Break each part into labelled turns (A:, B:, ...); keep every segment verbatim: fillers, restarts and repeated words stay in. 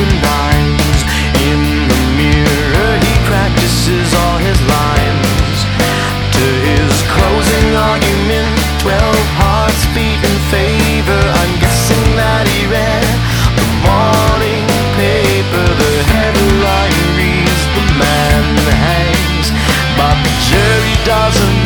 A: open eyes. In the mirror he practices all his lines. To his closing argument, twelve hearts beat in favor. I'm guessing that he read the morning paper. The headline reads, "The man hangs," but the jury doesn't.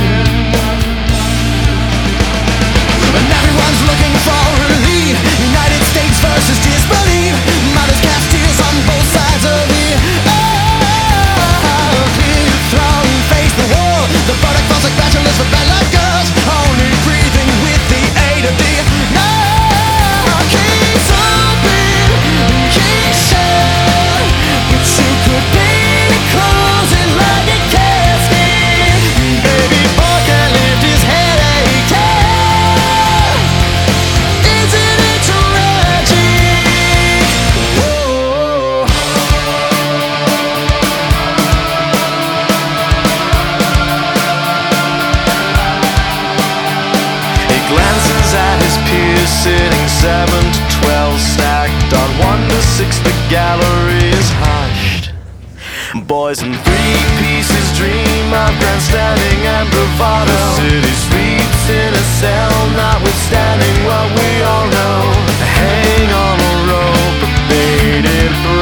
A: And everyone's looking for relief. United States versus disbelief. Mothers cast tears on both sides of the aisle. Clear throne, face the wall. The verdict falls like bachelors for bad luck girls. Only breathing with the aid of the law. Keys open, keys shut, but you could be closing like a casket. Baby boy can't lift his head aching. Isn't it tragic? Whoa. He glances at his peers sitting seven to twelve stacked on one to six. The gallery is hushed. Boys in three pieces dream of grandstanding and bravado. The city sleeps in a cell, notwithstanding what we all know. Hang on a rope, a baited